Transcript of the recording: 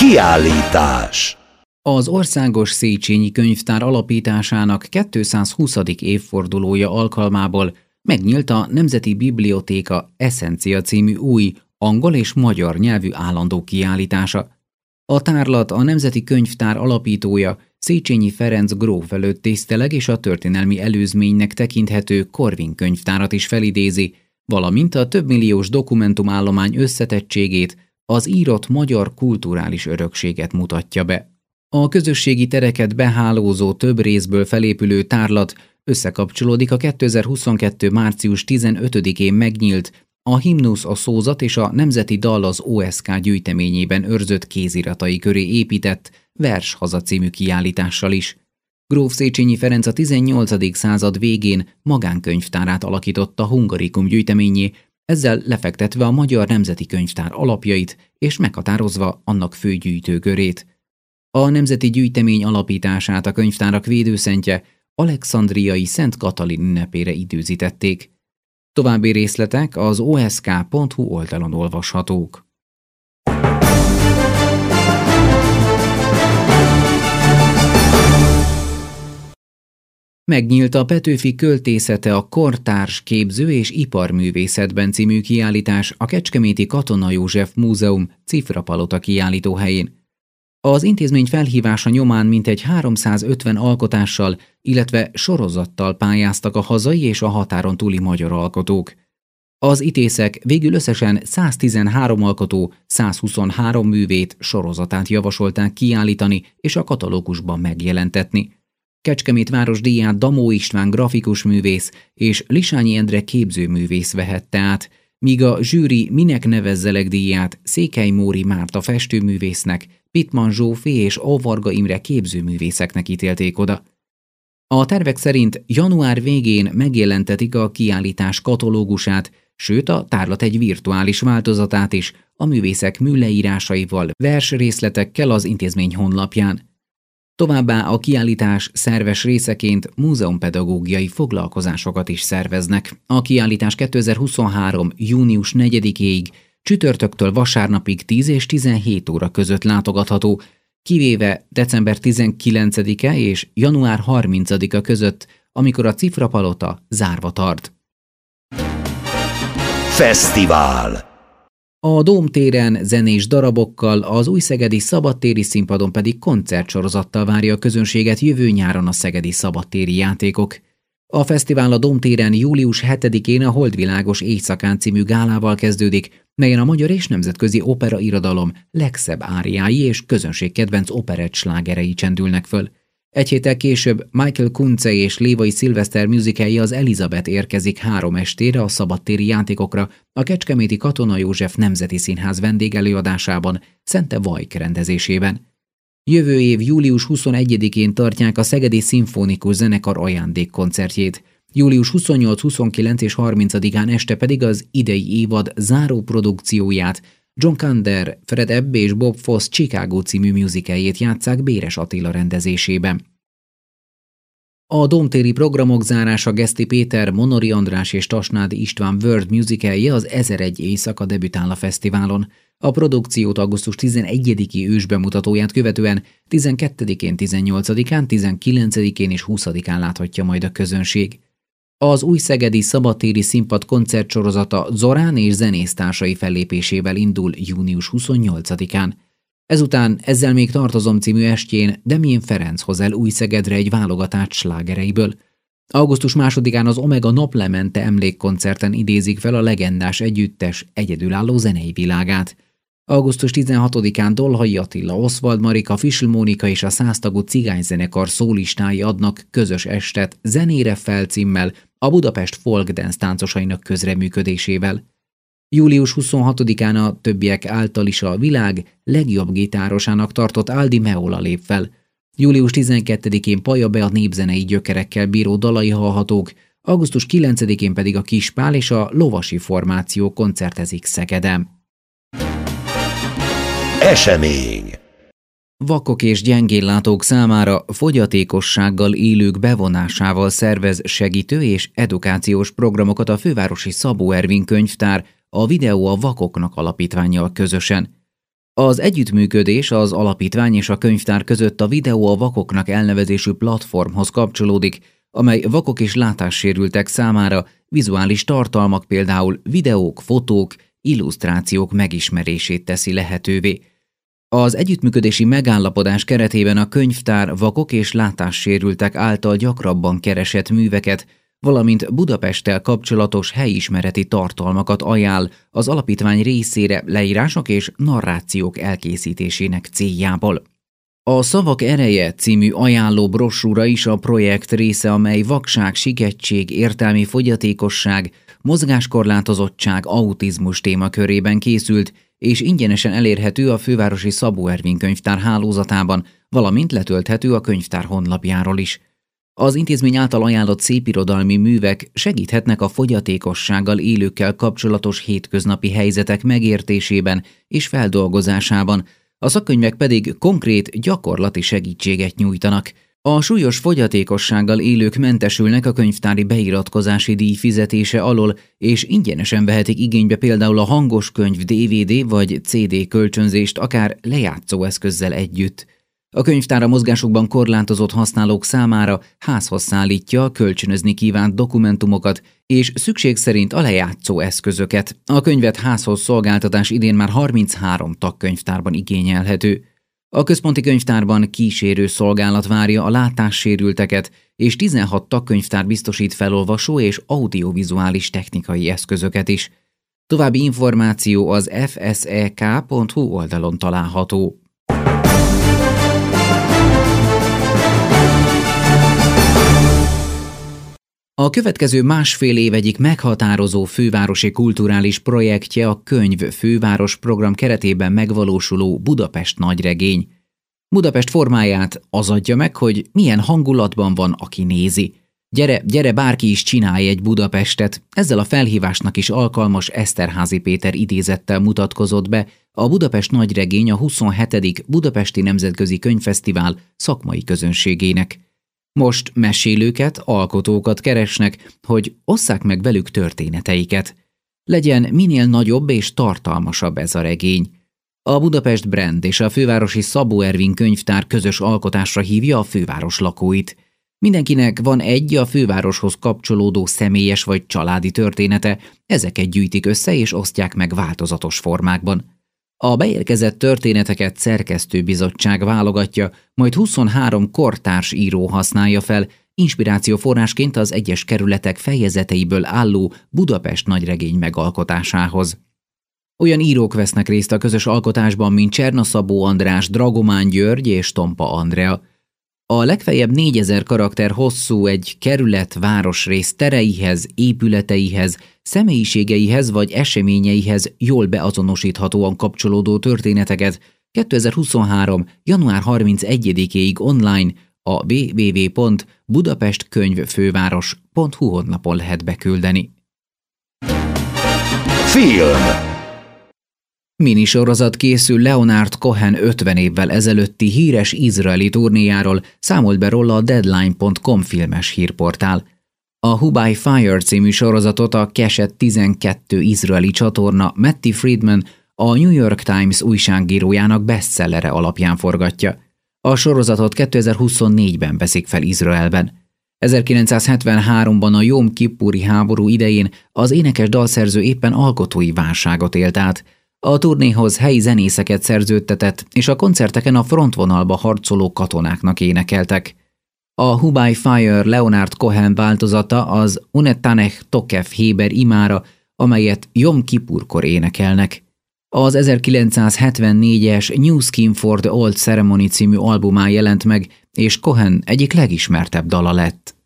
Kiállítás. Az Országos Széchenyi Könyvtár alapításának 220. évfordulója alkalmából megnyílt a Nemzeti Bibliothéka Essencia című új angol és magyar nyelvű állandó kiállítása. A tárlat a Nemzeti Könyvtár alapítója, Széchenyi Ferenc gróf előtt tiszteleg és a történelmi előzménynek tekinthető Corvin könyvtárat is felidézi, valamint a többmilliós dokumentumállomány összetettségét, az írott magyar kulturális örökséget mutatja be. A közösségi tereket behálózó több részből felépülő tárlat összekapcsolódik a 2022. március 15-én megnyílt, a himnusz, a szózat és a nemzeti dal az OSK gyűjteményében őrzött kéziratai köré épített Vershaza című kiállítással is. Gróf Széchenyi Ferenc a 18. század végén magánkönyvtárát alakította Hungarikum gyűjteményé, ezzel lefektetve a Magyar Nemzeti Könyvtár alapjait és meghatározva annak fő gyűjtőkörét. A Nemzeti Gyűjtemény alapítását a könyvtárak védőszentje, alexandriai Szent Katalin ünnepére időzítették. További részletek az osk.hu oldalon olvashatók. Megnyílt a Petőfi költészete a Kortárs képző és iparművészetben című kiállítás a kecskeméti Katona József Múzeum Cifrapalota kiállítóhelyén. Az intézmény felhívása nyomán mintegy 350 alkotással, illetve sorozattal pályáztak a hazai és a határon túli magyar alkotók. Az ítészek végül összesen 113 alkotó 123 művét, sorozatát javasolták kiállítani és a katalógusban megjelentetni. Kecskemét városdíját Damó István grafikus művész és Lisányi Endre képzőművész vehette át, míg a zsűri Minek nevezzelek díját Székely Móri Márta festőművésznek, Pittman Zsófi és Óvarga Imre képzőművészeknek ítélték oda. A tervek szerint január végén megjelentetik a kiállítás katalógusát, sőt a tárlat egy virtuális változatát is, a művészek műleírásaival, versrészletekkel az intézmény honlapján. Továbbá a kiállítás szerves részeként múzeumpedagógiai foglalkozásokat is szerveznek. A kiállítás 2023. június 4-éig csütörtöktől vasárnapig 10 és 17 óra között látogatható, kivéve december 19-e és január 30-a között, amikor a Cifrapalota zárva tart. Fesztivál. A Dómtéren zenés darabokkal, az Újszegedi Szabadtéri Színpadon pedig koncertsorozattal várja a közönséget jövő nyáron a Szegedi Szabadtéri Játékok. A fesztivál a Dómtéren július 7-én a Holdvilágos éjszakán című gálával kezdődik, melyen a magyar és nemzetközi operairodalom legszebb áriái és közönségkedvenc operett slágerei csendülnek föl. Egy héttel később Michael Kunce és Lévai Szilveszter musicalje az Elizabeth érkezik 3 estére a szabadtéri játékokra a kecskeméti Katona József Nemzeti Színház vendégelőadásában, Szente Vajk rendezésében. Jövő év július 21-én tartják a Szegedi Szimfonikus Zenekar ajándékkoncertjét. Július 28, 29 és 30-án este pedig az idei évad záró produkcióját, John Kander, Fred Ebb és Bob Fosse Chicago című musicaljét játsszák Béres Attila rendezésében. A dómtéri programok zárása Geszti Péter, Monori András és Tasnádi István World musicalje az 1001 éjszaka debütál a fesztiválon. A produkciót augusztus 11-i ősbemutatóját követően 12-én, 18-án, 19-én és 20-án láthatja majd a közönség. Az Újszegedi Szabadtéri Színpad koncertsorozata Zorán és zenésztársai fellépésével indul június 28-án. Ezután Ezzel még tartozom című estjén Demjén Ferenc hoz el Újszegedre egy válogatást slágereiből. Augusztus 2-án az Omega Naplemente emlékkoncerten idézik fel a legendás együttes egyedülálló zenei világát. Augusztus 16-án Dolhai Attila, Oswald Marika, Fisl Mónika és a 100 tagú cigányzenekar szólistái adnak közös estet Zenére fel címmel a Budapest Folk Dance táncosainak közreműködésével. Július 26-án a többiek által is a világ legjobb gitárosának tartott Aldi Meola lép fel. Július 12-én Paja be a népzenei gyökerekkel bíró dalai hallhatók, augusztus 9-én pedig a Kispál és a Lovasi formáció koncertezik Szegeden. Esemény. Vakok és gyengéllátók számára fogyatékossággal élők bevonásával szervez segítő és edukációs programokat a fővárosi Szabó Ervin könyvtár, a Videó a Vakoknak alapítvánnyal közösen. Az együttműködés az alapítvány és a könyvtár között a Videó a vakoknak elnevezésű platformhoz kapcsolódik, amely vakok és látássérültek számára vizuális tartalmak, például videók, fotók, illusztrációk megismerését teszi lehetővé. Az együttműködési megállapodás keretében a könyvtár vakok és látássérültek által gyakrabban keresett műveket, valamint Budapesttel kapcsolatos helyismereti tartalmakat ajánl az alapítvány részére leírások és narrációk elkészítésének céljából. A Szavak ereje című ajánló brossúra is a projekt része, amely vakság, sigettség, értelmi fogyatékosság, mozgáskorlátozottság, autizmus témakörében készült, és ingyenesen elérhető a fővárosi Szabó Ervin könyvtár hálózatában, valamint letölthető a könyvtár honlapjáról is. Az intézmény által ajánlott szépirodalmi művek segíthetnek a fogyatékossággal élőkkel kapcsolatos hétköznapi helyzetek megértésében és feldolgozásában, a szakkönyvek pedig konkrét, gyakorlati segítséget nyújtanak. A súlyos fogyatékossággal élők mentesülnek a könyvtári beiratkozási díj fizetése alól, és ingyenesen vehetik igénybe például a hangos könyv DVD vagy CD kölcsönzést, akár lejátszóeszközzel együtt. A könyvtár a mozgásukban korlátozott használók számára házhoz szállítja a kölcsönözni kívánt dokumentumokat, és szükség szerint a lejátszó eszközöket. A könyvet házhoz szolgáltatás idén már 33 tagkönyvtárban igényelhető. A központi könyvtárban kísérő szolgálat várja a látássérülteket, és 16 tagkönyvtár biztosít felolvasó és audiovizuális technikai eszközöket is. További információ az fsek.hu oldalon található. A következő másfél év egyik meghatározó fővárosi kulturális projektje a Könyv Főváros program keretében megvalósuló Budapest nagyregény. Budapest formáját az adja meg, hogy milyen hangulatban van, aki nézi. Gyere, bárki is csinálj egy Budapestet. Ezzel a felhívásnak is alkalmas Eszterházy Péter idézettel mutatkozott be a Budapest nagyregény a 27. Budapesti Nemzetközi Könyvfesztivál szakmai közönségének. Most mesélőket, alkotókat keresnek, hogy osszák meg velük történeteiket. Legyen minél nagyobb és tartalmasabb ez a regény. A Budapest Brand és a fővárosi Szabó Ervin könyvtár közös alkotásra hívja a főváros lakóit. Mindenkinek van egy a fővároshoz kapcsolódó személyes vagy családi története, ezeket gyűjtik össze és osztják meg változatos formákban. A beérkezett történeteket szerkesztőbizottság válogatja, majd 23 kortárs író használja fel, inspirációforrásként az egyes kerületek fejezeteiből álló Budapest nagyregény megalkotásához. Olyan írók vesznek részt a közös alkotásban, mint Cserna Szabó András, Dragomán György és Tompa Andrea. A legfeljebb 4000 karakter hosszú egy kerület városrész tereihez, épületeihez, személyiségeihez vagy eseményeihez jól beazonosíthatóan kapcsolódó történeteket 2023. január 31-éig online a www.budapestkönyvfőváros.hu honlapon lehet beküldeni. Film. Minisorozat készül Leonard Cohen 50 évvel ezelőtti híres izraeli turnéjáról, számolt be róla a Deadline.com filmes hírportál. A Who by Fire című sorozatot a Keshet 12 izraeli csatorna Matty Friedman, a New York Times újságírójának bestsellere alapján forgatja. A sorozatot 2024-ben veszik fel Izraelben. 1973-ban a Jom Kippuri háború idején az énekes dalszerző éppen alkotói válságot élt át. A turnéhoz helyi zenészeket szerződtetett, és a koncerteken a frontvonalba harcoló katonáknak énekeltek. A Who by Fire Leonard Cohen változata az Unetanech Tokef Héber imára, amelyet Jom Kippurkor énekelnek. Az 1974-es New Scheme for the Old Ceremony című albumán jelent meg, és Cohen egyik legismertebb dala lett.